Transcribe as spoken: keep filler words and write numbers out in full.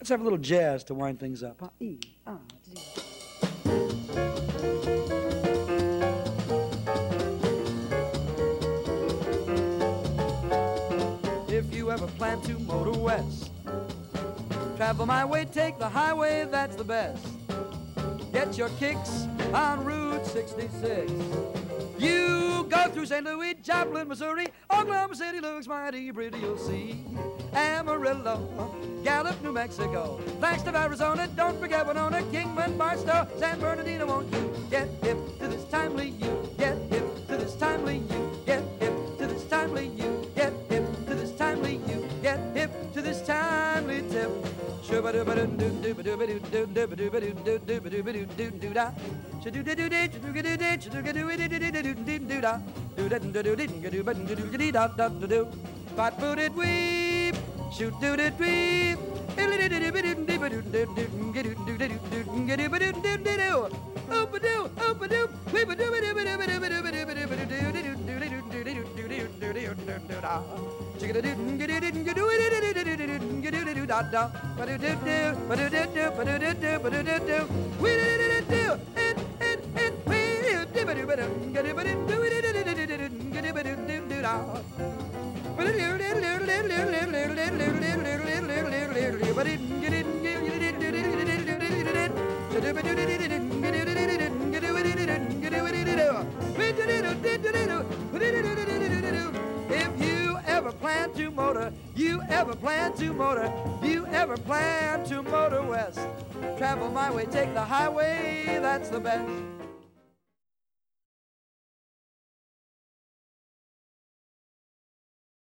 Let's have a little jazz to wind things up. E, ah, D. If you ever plan to motor west, travel my way, take the highway, that's the best. Get your kicks on Route sixty-six. You go through Saint Louis, Joplin, Missouri, Oklahoma City looks mighty pretty, you'll see. Amarillo, Gallup, New Mexico, Flagstaff, Arizona, don't forget Winona, Kingman, Barstow, San Bernardino, won't you get hip to this timely you, get hip to this timely you, get hip to this timely you, get hip to this timely you, get hip to this timely tip. Flat-footed weep, shoot do it weep. If you ever plan to motor, you ever plan to motor, you ever plan to motor west, travel my way, take the highway, that's the best.